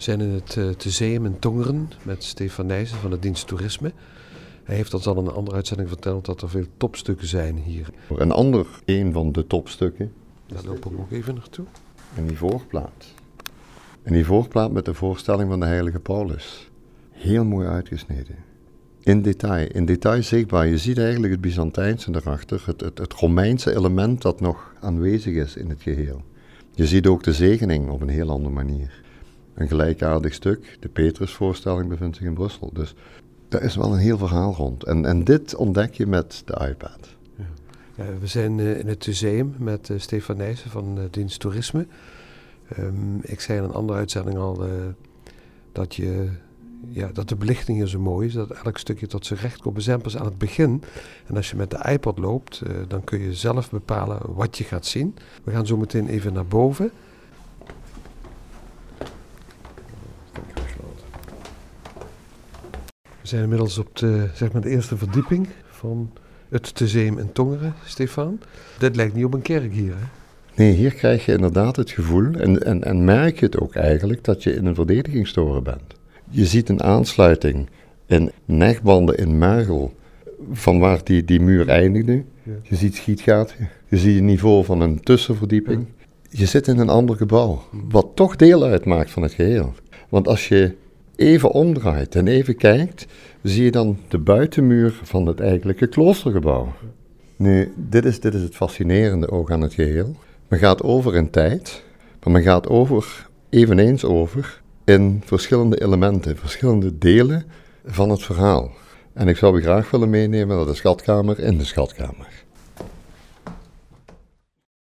We zijn in het Theseum in Tongeren met Stefan Nijssen van de dienst Toerisme. Hij heeft ons al in een andere uitzending verteld dat er veel topstukken zijn hier. Een van de topstukken. Daar lopen we ook even naartoe. In die voorplaat. In die voorplaat met de voorstelling van de heilige Paulus. Heel mooi uitgesneden. In detail zichtbaar. Je ziet eigenlijk het Byzantijnse erachter, het Romeinse element dat nog aanwezig is in het geheel. Je ziet ook de zegening op een heel andere manier. Een gelijkaardig stuk, de Petrusvoorstelling bevindt zich in Brussel. Dus daar is wel een heel verhaal rond. En dit ontdek je met de iPad. Ja, we zijn in het Theseum met Stefan Nijssen van dienst Toerisme. Ik zei in een andere uitzending al dat de belichting hier zo mooi is, dat elk stukje tot zijn recht komt. We zijn pas aan het begin. En als je met de iPad loopt, dan kun je zelf bepalen wat je gaat zien. We gaan zo meteen even naar boven. We zijn inmiddels op de eerste verdieping van het Theseum in Tongeren, Stefan. Dit lijkt niet op een kerk hier, hè? Nee, hier krijg je inderdaad het gevoel, en merk je het ook eigenlijk, dat je in een verdedigingstoren bent. Je ziet een aansluiting in negbanden in mergel, van waar die muur eindigde. Ja. Je ziet schietgaten, je ziet het niveau van een tussenverdieping. Ja. Je zit in een ander gebouw, wat toch deel uitmaakt van het geheel. Want als je even omdraait en even kijkt, zie je dan de buitenmuur van het eigenlijke kloostergebouw. Nu, dit is het fascinerende ook aan het geheel. Men gaat over in tijd, maar men gaat eveneens over in verschillende elementen, verschillende delen van het verhaal. En ik zou u graag willen meenemen naar de schatkamer in de schatkamer.